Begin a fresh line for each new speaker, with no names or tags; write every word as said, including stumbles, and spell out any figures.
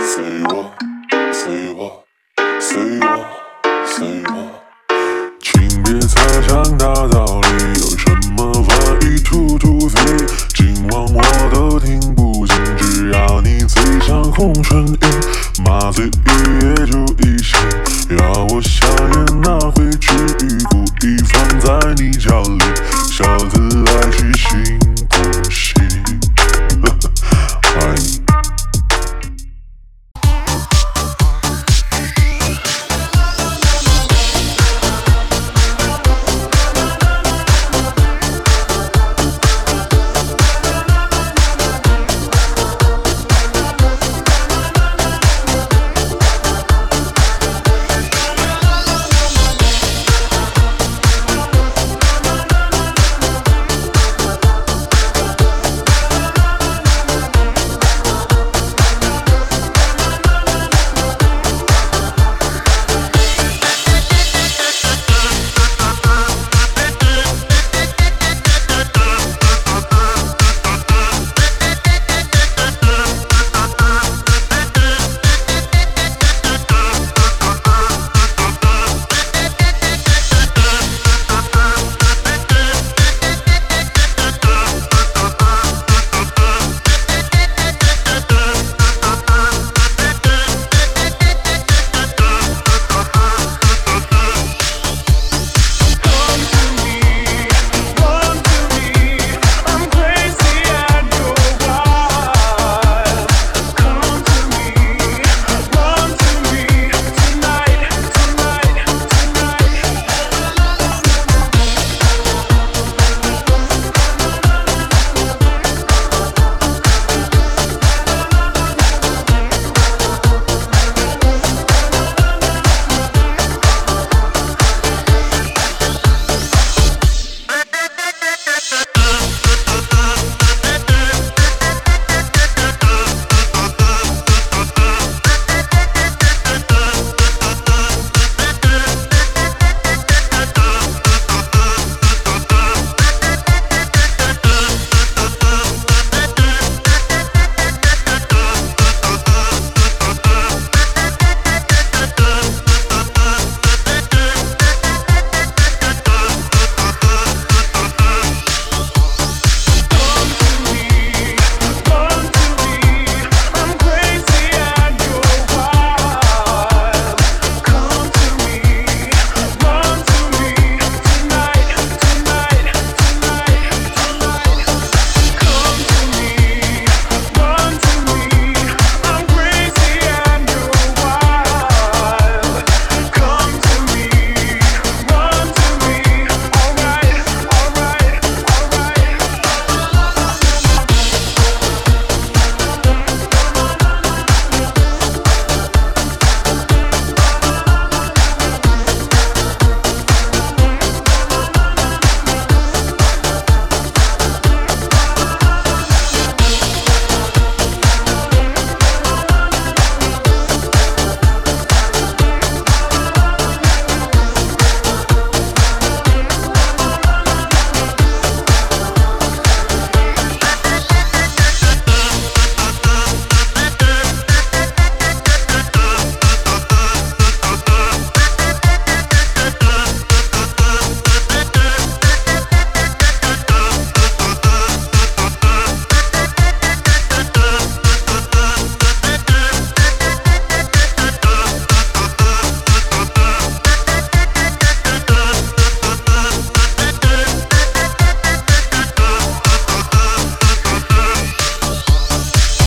随我，随我，随我，随我。请别猜想大道理，有什么话一吐吐嘴，今晚我都听不进，只要你嘴上红唇印，麻醉雨也就一醒。要我下咽拿回去，故意放在你脚里，小子爱虚心。